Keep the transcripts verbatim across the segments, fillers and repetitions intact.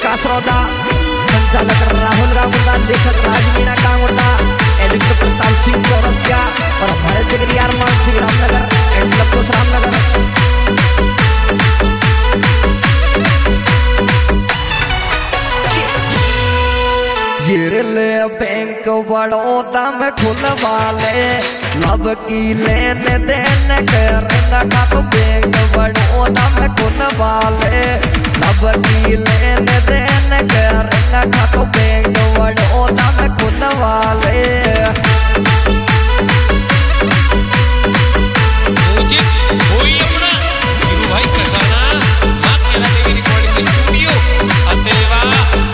विकास रौदा, संचालक राहुल गांगुर्दा, लेखक राजमीना गांगुर्दा, एडिटर प्रताप सिंह चौरसिया और हमारे जगरियार मान सिंह रामनगर एंड लखोस रामनगर। ले बैंक बड़ौदा में खुलवा ले, लब की लेने देने करेगा का तो बैंक बड़ौदा में खुलवा ले, लब की लेने देने करेगा का तो बैंक बड़ौदा में खुलवा ले। भाई कसाना मात मेला देवी रिकॉर्डिंग स्टूडियो अतेवा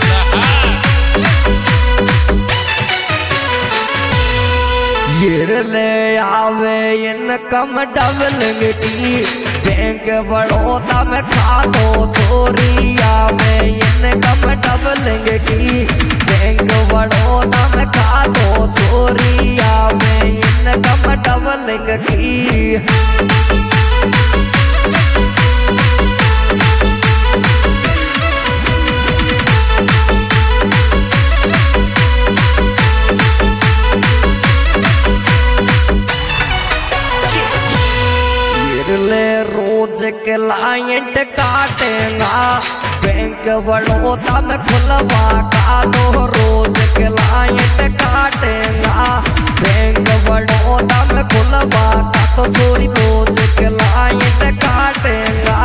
ये ले आवे इनकम डबलिंग की, बैंक बड़ौदा में खातो चोरिया में इनकम डबलिंग की, बैंक बड़ौदा में खातो चोरिया में इनकम डबलिंग की। ले रोज क्लाइंट काटेगा, बैंक बड़ौदा में खुलवा का दो, रोज क्लाइंट काटेगा, बैंक बड़ौदा में खुलवा का तो चोरी रोज क्लाइंट काटेगा।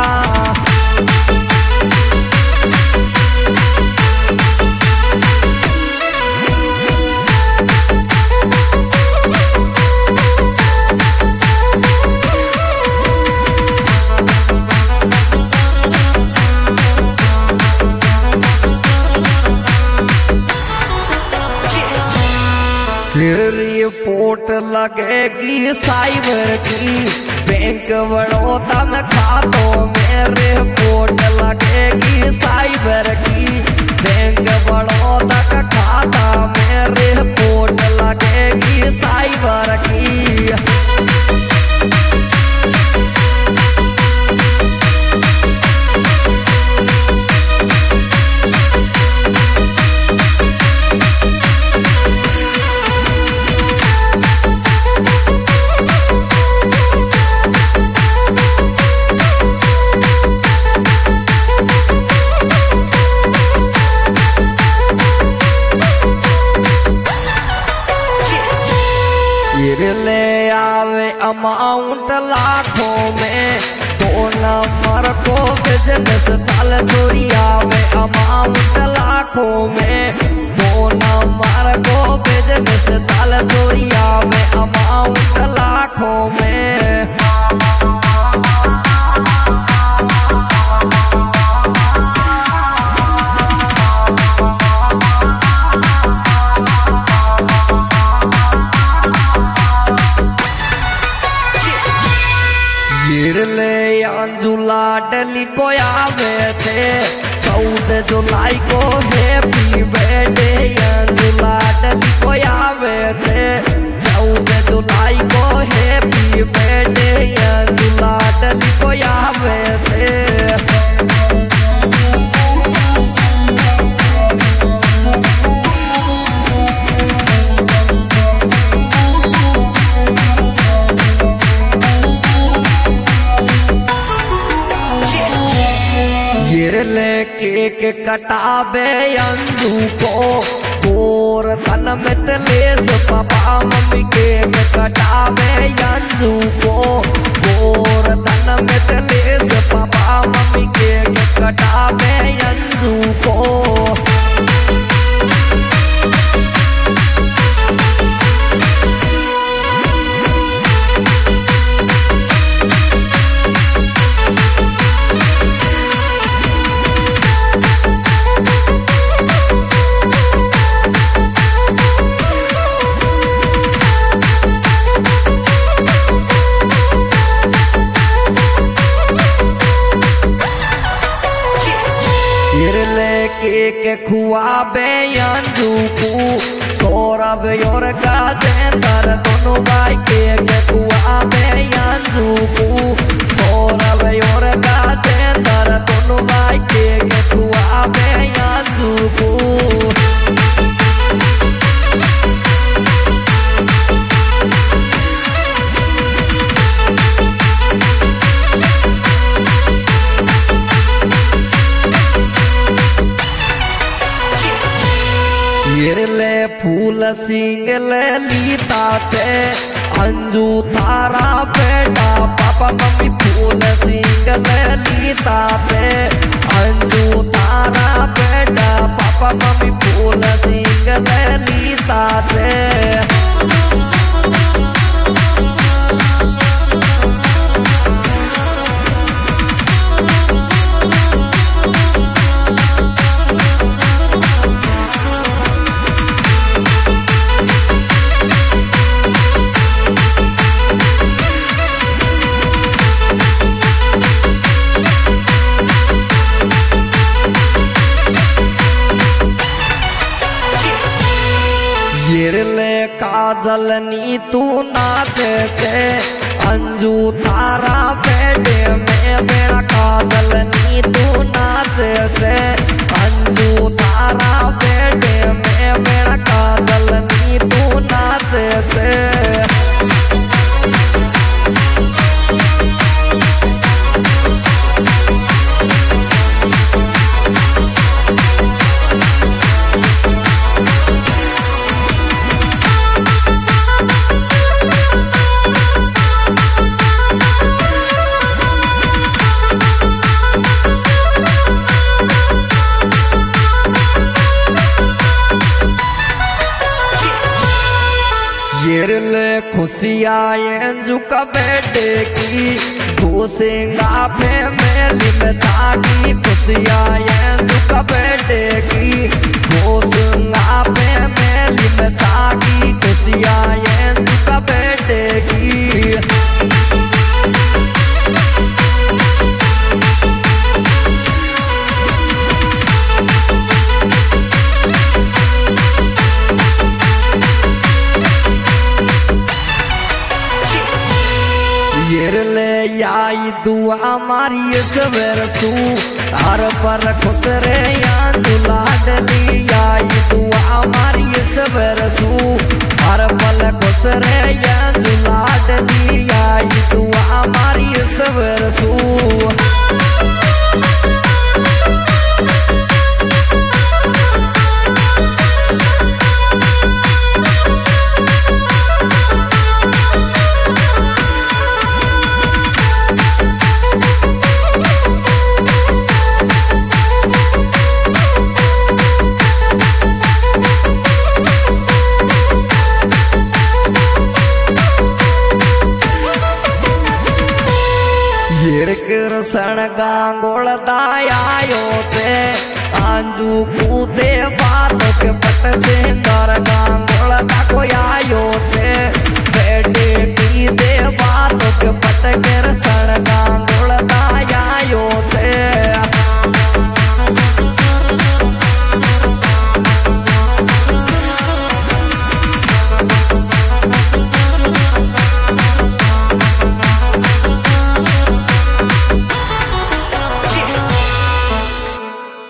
रिपोर्ट लगेगी साइबर की, बैंक बड़ौदा में खातों में रिपोर्ट लगेगी साइबर की, बैंक बड़ौदा का खाता में रिपोर्ट लगेगी साइबर की। ले आवे अमाउंट लाखों में, दो नंबर को बिजनेस चाल चोरी आवे अमाउंट लाखों में, दो नंबर को बिजनेस चाल चोरी आवे अमाउंट लाखों में। ले अंजुला डली को आवे थे, चौदह जुलाई को हैप्पी बर्थडे अंजुला डली को आवे थे, चौदह जुलाई को हैप्पी बर्थडे अंजुला डली को आवे थे। ले केक कटावे अंजू को, और तन में तलेस पापा मम्मी केक कटावे अंजू को, और तन में तलेस पापा मम्मी केक कटावे अंजू को। केक खुआबे अंजू को, सौरभ और गाजेंद्र दोनों भाई केक खुआबे अंजू को, सौरभ और गाजेंद्र दोनों भाई केक खुआबे अंजू सिंगल लीता छे अंजू थारा बेटा पापा मम्मी फूल सिंगल लीता छे अंजू थारा बेटा पापा मम्मी फूल सिंगल लीता छे। गिरले काजल नी तू नाचे छे अंजू थारा बेटे में बेड़ा काजल नी तू नाचे छे अंजू थारा बेटे में बेड़ा काजल नी तू नाचे छे। गिरले खुशियाँ अंजू का बेटे की घोसेंगा पे मेली में जागी खुशियाँ अंजू का बेटे की घोसेंगा पे मेली में जागी खुशियाँ अंजू का बेटे की। गिरले आई दुआ मारी सवेर सू हर पर खुश रे अंजू लाडली आई दुआ मारी सवेर सू हर पल खुश रे अंजू लाडली आई दुआ मारी सवेर सू। कृष्ण गांगोल दायायो थे अंजू कूदे बात के पट सिंगर गांगोल दा को आयो थे बेटे की दे बात के पट कृष्ण गांगोल